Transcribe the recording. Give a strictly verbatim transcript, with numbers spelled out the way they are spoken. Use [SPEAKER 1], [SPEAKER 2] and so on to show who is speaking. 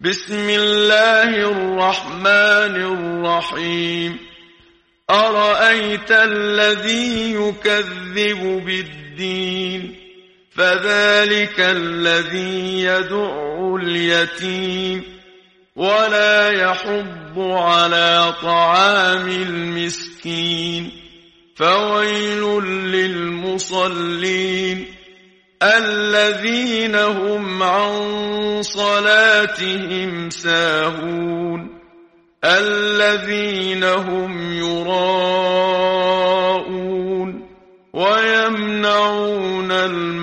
[SPEAKER 1] بسم الله الرحمن الرحيم أرأيت الذي يكذب بالدين فذلك الذي يدع اليتيم ولا يحض على طعام المسكين فويل للمصلين الذين هم عن صلاتهم ساهون الذين هم يراءون ويمنعون الماء